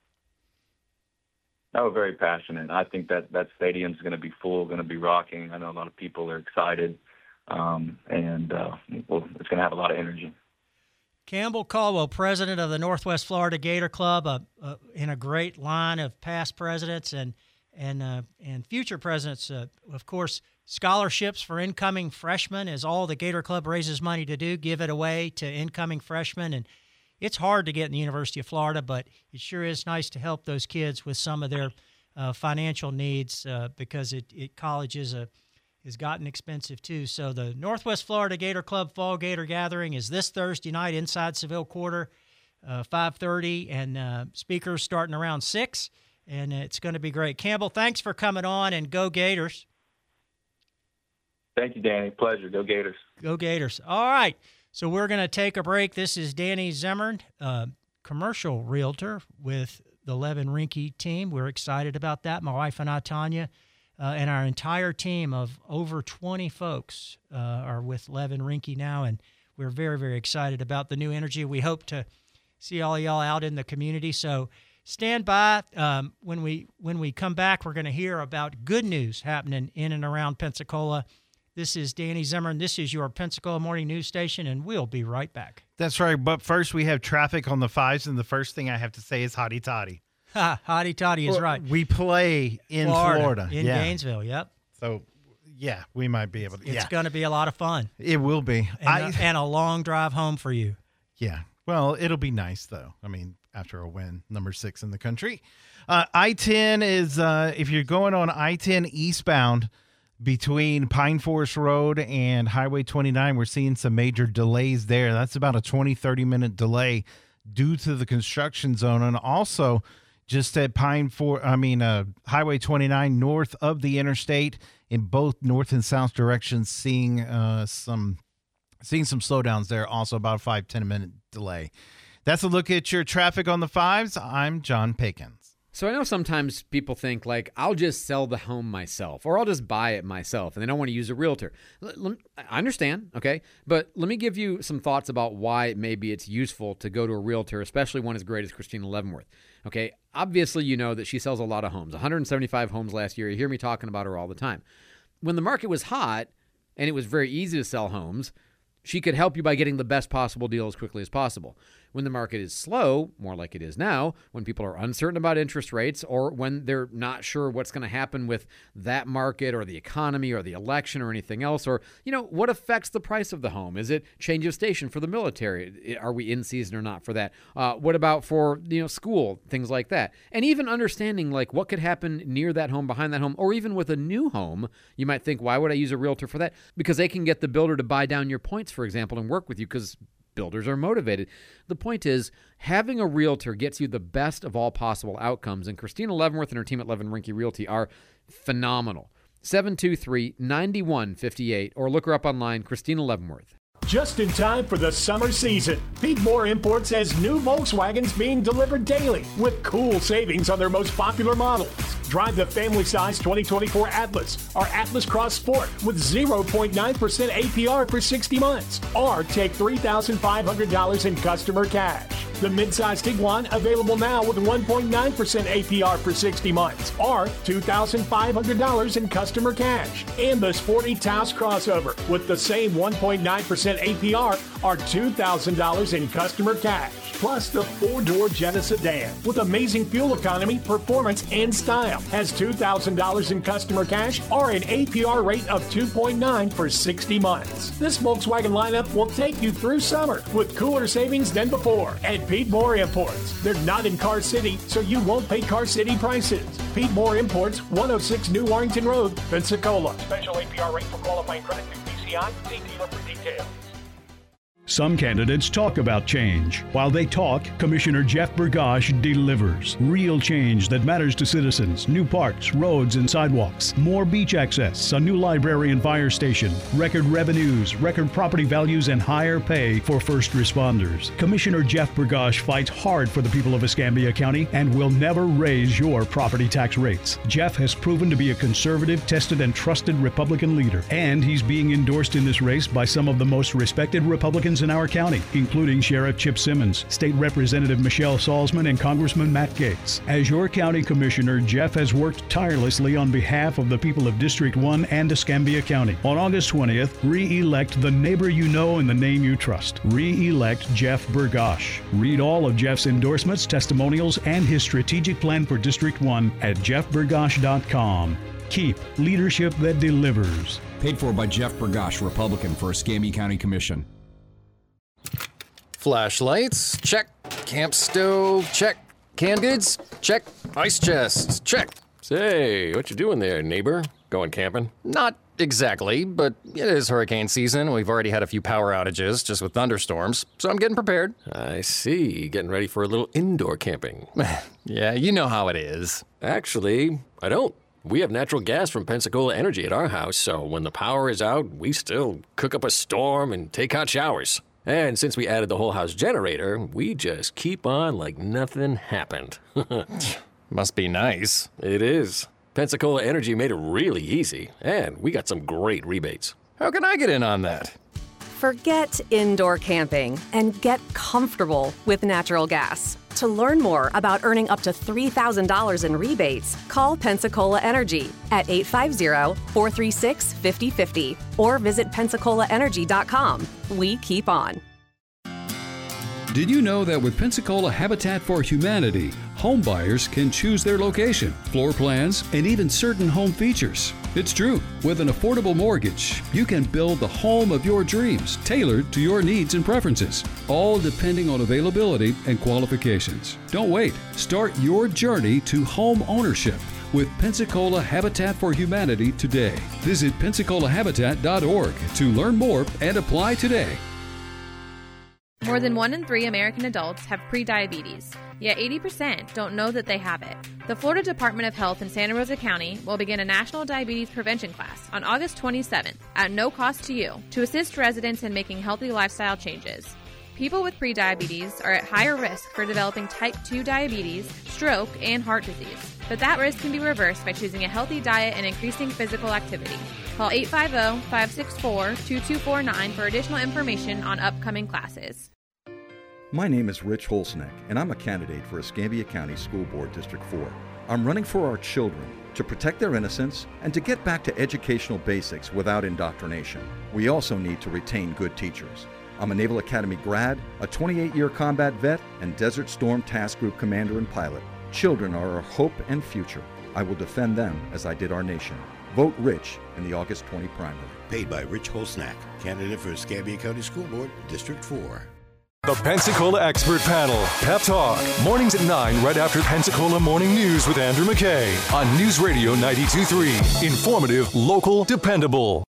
S19: Oh, very passionate. I think that that stadium's going to be full, going to be rocking. I know a lot of people are excited, um, and uh, well, it's going to have a lot of energy.
S16: Campbell Caldwell, president of the Northwest Florida Gator Club, uh, uh, in a great line of past presidents and and uh, and future presidents. Uh, of course, scholarships for incoming freshmen is all the Gator Club raises money to do, give it away to incoming freshmen. And it's hard to get in the University of Florida, but it sure is nice to help those kids with some of their uh, financial needs uh, because it, it college is a has gotten expensive too. So the Northwest Florida Gator Club Fall Gator Gathering is this Thursday night inside Seville Quarter, uh, five thirty, and uh, speakers starting around six, and it's going to be great. Campbell, thanks for coming on, and go Gators.
S19: Thank you, Danny. Pleasure. Go Gators.
S16: Go Gators. All right, so we're going to take a break. This is Danny Zimmern, uh, commercial realtor with the Levin Rinke team. We're excited about that. My wife and I, Tanya, Uh, and our entire team of over twenty folks uh, are with Levin Rinke now, and we're very, very excited about the new energy. We hope to see all of y'all out in the community. So stand by. Um, when we when we come back, we're going to hear about good news happening in and around Pensacola. This is Danny Zimmern. This is your Pensacola Morning News Station, and we'll be right back.
S6: That's right. But first, we have traffic on the fives, and the first thing I have to say is hotty toddy.
S16: Ha, hotty toddy is right.
S6: We play in Florida. Florida.
S16: In
S6: yeah.
S16: Gainesville, yep.
S6: So, yeah, we might be able to.
S16: It's
S6: yeah.
S16: going to be a lot of fun.
S6: It will be.
S16: And, I, a, and a long drive home for you.
S6: Yeah. Well, it'll be nice, though. I mean, after a win, number six in the country. Uh, I ten is, uh, if you're going on I ten eastbound between Pine Forest Road and Highway twenty-nine, we're seeing some major delays there. That's about a twenty, thirty minute delay due to the construction zone. And also, just at Pine For, I mean, uh, Highway twenty-nine, north of the interstate, in both north and south directions, seeing uh, some seeing some slowdowns there. Also, about a five ten minute delay. That's a look at your traffic on the fives. I'm John Pakins.
S20: So I know sometimes people think, like, I'll just sell the home myself, or I'll just buy it myself, and they don't want to use a realtor. L- l- I understand, okay? But let me give you some thoughts about why maybe it's useful to go to a realtor, especially one as great as Christina Leavenworth. Okay, obviously you know that she sells a lot of homes, one hundred seventy-five homes last year. You hear me talking about her all the time. When the market was hot and it was very easy to sell homes, she could help you by getting the best possible deal as quickly as possible. when the market is slow, more like it is now, when people are uncertain about interest rates or when they're not sure what's going to happen with that market or the economy or the election or anything else, or, you know, what affects the price of the home? Is it change of station for the military? Are we in season or not for that? Uh, what about for, you know, school, things like that? And even understanding like what could happen near that home, behind that home, or even with a new home. You might think, why would I use a realtor for that? Because they can get the builder to buy down your points, for example, and work with you because builders are motivated. The point is, having a realtor gets you the best of all possible outcomes, and Christina Leavenworth and her team at Levin Rinke Realty are phenomenal. seven two three, nine one five eight, or look her up online, Christina Leavenworth.
S13: Just in time for the summer season, Pete Moore Imports has new Volkswagens being delivered daily with cool savings on their most popular models. Drive the family-size twenty twenty-four Atlas or Atlas Cross Sport with zero point nine percent A P R for sixty months, or take three thousand five hundred dollars in customer cash. The midsize Tiguan available now with one point nine percent A P R for sixty months, or two thousand five hundred dollars in customer cash. And the sporty Taos crossover with the same one point nine percent A P R or two thousand dollars in customer cash. Plus the four-door Jetta sedan with amazing fuel economy, performance, and style has two thousand dollars in customer cash or an A P R rate of two point nine for sixty months. This Volkswagen lineup will take you through summer with cooler savings than before at Pete Moore Imports. They're not in Car City, so you won't pay Car City prices. Pete Moore Imports, one oh six New Warrington Road, Pensacola. Special A P R rate for qualifying credit through P C I. See dealer for details.
S21: Some candidates talk about change. While they talk, Commissioner Jeff Bergosh delivers. Real change that matters to citizens. New parks, roads, and sidewalks. More beach access, a new library and fire station. Record revenues, record property values, and higher pay for first responders. Commissioner Jeff Bergosh fights hard for the people of Escambia County and will never raise your property tax rates. Jeff has proven to be a conservative, tested, and trusted Republican leader. And he's being endorsed in this race by some of the most respected Republicans in our county, including Sheriff Chip Simmons, State Representative Michelle Salzman, and Congressman Matt Gaetz. As your county commissioner, Jeff has worked tirelessly on behalf of the people of District one and Escambia County. On August twentieth, re-elect the neighbor you know and the name you trust. Re-elect Jeff Bergosh. Read all of Jeff's endorsements, testimonials, and his strategic plan for District one at jeff bergosh dot com. Keep leadership that delivers.
S22: Paid for by Jeff Bergosh, Republican for Escambia County Commission.
S23: Flashlights, check. Camp stove, check. Canned goods, check. Ice chest, check.
S24: Say, what you doing there, neighbor? Going camping?
S23: Not exactly, but it is hurricane season. We've already had a few power outages just with thunderstorms, so I'm getting prepared.
S24: I see. Getting ready for a little indoor camping.
S23: Yeah, you know how it is.
S24: Actually, I don't. We have natural gas from Pensacola Energy at our house, so when the power is out, we still cook up a storm and take hot showers. And since we added the whole house generator, we just keep on like nothing happened.
S23: Must be nice.
S24: It is. Pensacola Energy made it really easy, and we got some great rebates.
S23: How can I get in on that?
S25: Forget indoor camping and get comfortable with natural gas. To learn more about earning up to three thousand dollars in rebates, call Pensacola Energy at eight five zero, four three six, five zero five zero or visit pensacola energy dot com. We keep on.
S18: Did you know that with Pensacola Habitat for Humanity, home buyers can choose their location, floor plans, and even certain home features? It's true. With an affordable mortgage, you can build the home of your dreams, tailored to your needs and preferences, all depending on availability and qualifications. Don't wait. Start your journey to home ownership with Pensacola Habitat for Humanity today. Visit pensacola habitat dot org to learn more and apply today.
S26: More than one in three American adults have prediabetes, yet eighty percent don't know that they have it. The Florida Department of Health in Santa Rosa County will begin a national diabetes prevention class on August twenty-seventh at no cost to you to assist residents in making healthy lifestyle changes. People with prediabetes are at higher risk for developing type two diabetes, stroke, and heart disease. But that risk can be reversed by choosing a healthy diet and increasing physical activity. Call eight five zero, five six four, two two four nine for additional information on upcoming classes.
S27: My name is Rich Holsneck, and I'm a candidate for Escambia County School Board District four. I'm running for our children to protect their innocence and to get back to educational basics without indoctrination. We also need to retain good teachers. I'm a Naval Academy grad, a twenty-eight year combat vet, and Desert Storm Task Group commander and pilot. Children are our hope and future. I will defend them as I did our nation. Vote Rich in the August twentieth primary.
S1: Paid by Rich Holsnack, candidate for Escambia County School Board, District four.
S2: The Pensacola Expert Panel, Pep Talk, mornings at nine right after Pensacola Morning News with Andrew McKay on News Radio ninety-two point three. Informative, local, dependable.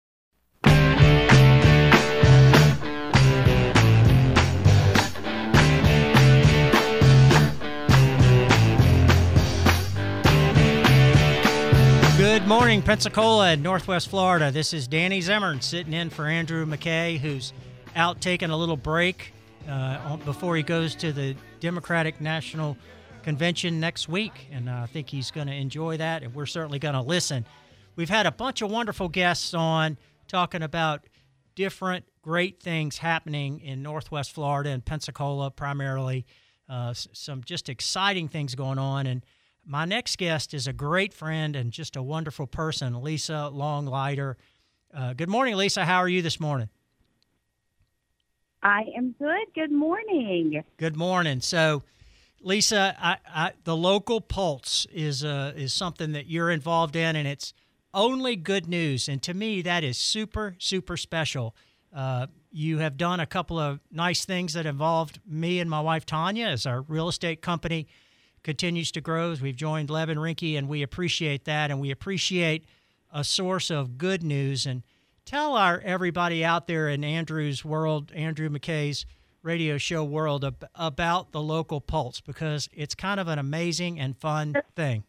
S16: Good morning, Pensacola and Northwest Florida. This is Danny Zimmern sitting in for Andrew McKay, who's out taking a little break uh, before he goes to the Democratic National Convention next week. And uh, I think he's going to enjoy that, and we're certainly going to listen. We've had a bunch of wonderful guests on talking about different great things happening in Northwest Florida and Pensacola primarily. Uh, some just exciting things going on. And my next guest is a great friend and just a wonderful person, Lisa Longleiter. Uh, good morning, Lisa. How are you this morning?
S3: I am good. Good morning.
S16: Good morning. So, Lisa, I, I, the local pulse is uh, is something that you're involved in, and it's only good news. And to me, that is super, super special. Uh, you have done a couple of nice things that involved me and my wife, Tanya, as our real estate company continues to grow. We've joined Levin Rinke, and we appreciate that, and we appreciate a source of good news. And tell our everybody out there in Andrew's world, Andrew McKay's radio show world, ab- about the local pulse, because it's kind of an amazing and fun thing.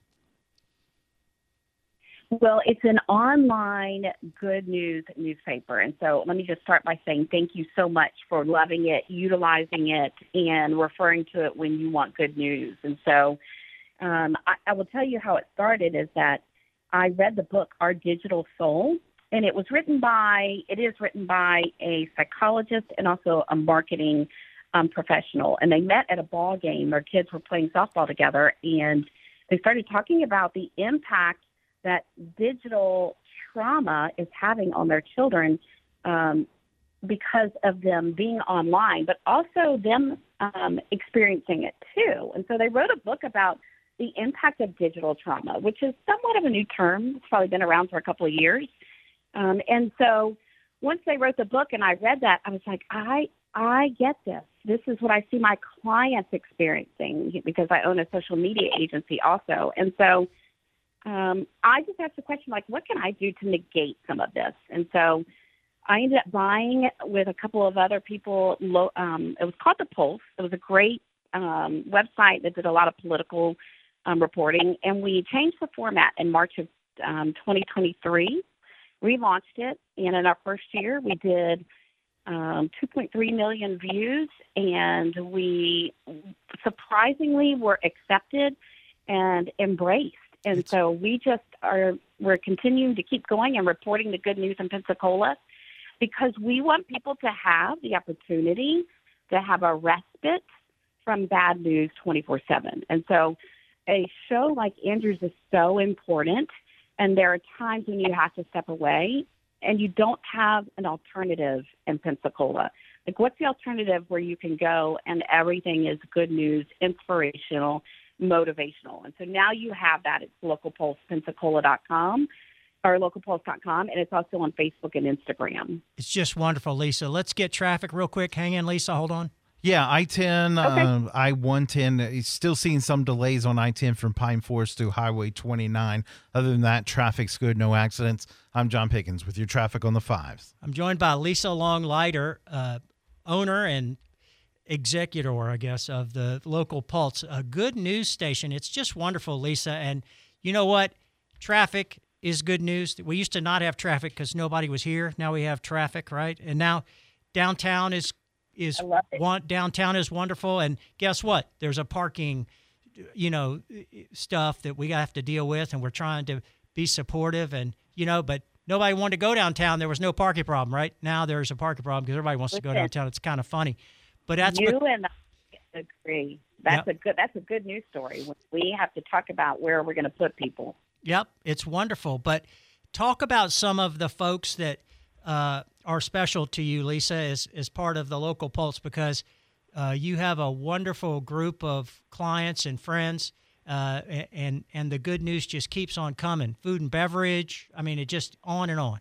S3: Well, it's an online good news newspaper. And so let me just start by saying thank you so much for loving it, utilizing it, and referring to it when you want good news. And so um, I, I will tell you how it started is that I read the book, Our Digital Soul, and it was written by, it is written by a psychologist and also a marketing um, professional. And they met at a ball game. Their kids were playing softball together, and they started talking about the impact that digital trauma is having on their children um, because of them being online, but also them um, experiencing it too. And so they wrote a book about the impact of digital trauma, which is somewhat of a new term. It's probably been around for a couple of years. Um, and so once they wrote the book and I read that, I was like, I I get this. This is what I see my clients experiencing because I own a social media agency also. And so Um, I just asked the question, like, what can I do to negate some of this? And so I ended up buying with a couple of other people. Lo- um, it was called The Pulse. It was a great um, website that did a lot of political um, reporting. And we changed the format in March of um, twenty twenty-three, relaunched it. And in our first year, we did um, two point three million views. And we surprisingly were accepted and embraced. And so we just are, we're continuing to keep going and reporting the good news in Pensacola because we want people to have the opportunity to have a respite from bad news twenty-four seven. And so a show like Andrew's is so important, and there are times when you have to step away and you don't have an alternative in Pensacola. Like, what's the alternative where you can go and everything is good news, inspirational, motivational? And so now you have that. It's local pulse pensacola dot com or local pulse dot com, and it's also on Facebook and Instagram.
S16: It's just wonderful, Lisa. Let's get traffic real quick. Hang in, Lisa. Hold on.
S6: Yeah, I ten,
S16: Okay.
S6: uh, I one ten, still seeing some delays on I ten from Pine Forest to Highway twenty-nine. Other than that, traffic's good, no accidents. I'm John Pickens with your traffic on the fives.
S16: I'm joined by Lisa Longleiter, uh, owner and executor, I guess, of the local Pulse, a good news station. It's just wonderful, Lisa. And you know what? Traffic is good news. We used to not have traffic because nobody was here. Now we have traffic, right? And now downtown is is one, downtown is wonderful. And guess what? There's a parking, you know, stuff that we have to deal with, and we're trying to be supportive. And you know, but nobody wanted to go downtown. There was no parking problem, right? Now there's a parking problem because everybody wants to go downtown. It's kind of funny. But that's
S3: you
S16: be-
S3: and I agree. That's
S16: Yep.
S3: a good. That's a good news story. We have to talk about where we're going to put people.
S16: Yep, it's wonderful. But talk about some of the folks that uh, are special to you, Lisa, as, as part of the Local Pulse, because uh, you have a wonderful group of clients and friends, uh, and, and the good news just keeps on coming. Food and beverage, I mean, it just on and on.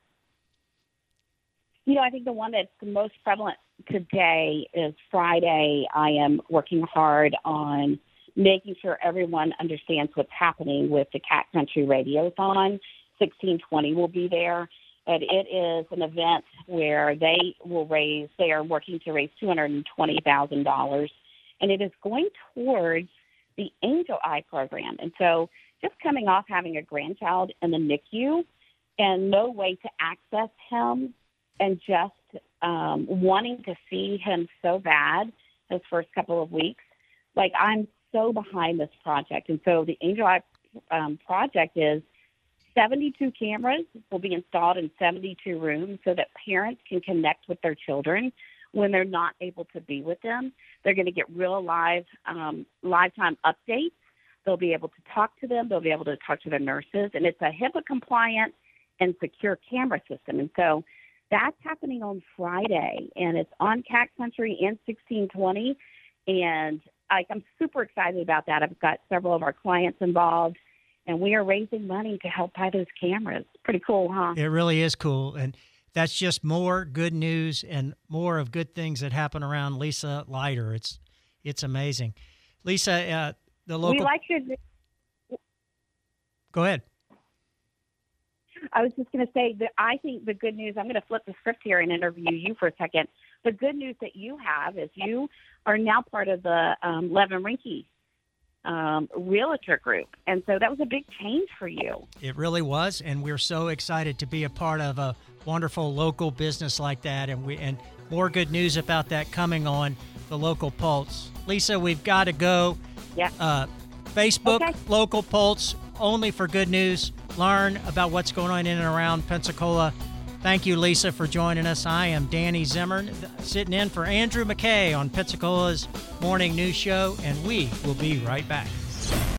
S3: You know, I think the one that's the most prevalent today is Friday. I am working hard on making sure everyone understands what's happening with the Cat Country Radiothon. sixteen twenty will be there. And it is an event where they will raise, they are working to raise two hundred twenty thousand dollars. And it is going towards the Angel Eye program. And so just coming off having a grandchild in the N I C U and no way to access him, and just um, wanting to see him so bad those first couple of weeks, like I'm so behind this project. And so the Angel Eye um, project is seventy-two cameras will be installed in seventy-two rooms so that parents can connect with their children when they're not able to be with them. They're going to get real live, um, lifetime updates. They'll be able to talk to them. They'll be able to talk to their nurses. And it's a HIPAA compliant and secure camera system. And so that's happening on Friday, and it's on Cat Country and sixteen twenty, and I, I'm super excited about that. I've got several of our clients involved, and we are raising money to help buy those cameras. Pretty cool, huh?
S16: It really is cool, and that's just more good news and more of good things that happen around Lisa Leiter. It's it's amazing. Lisa, uh, the local...
S3: We like your...
S16: Go ahead.
S3: I was just going to say that I think the good news, I'm going to flip the script here and interview you for a second. The good news that you have is you are now part of the um, Levin Rinke um, Realtor Group. And so that was a big change for you.
S16: It really was, and we're so excited to be a part of a wonderful local business like that, and we and more good news about that coming on the Local Pulse. Lisa, we've got to go.
S3: Yeah.
S16: Uh, Facebook,
S3: okay.
S16: Local Pulse, only for good news. Learn about what's going on in and around Pensacola. Thank you, Lisa, for joining us. I am Danny Zimmern, sitting in for Andrew McKay on Pensacola's Morning News Show, and we will be right back.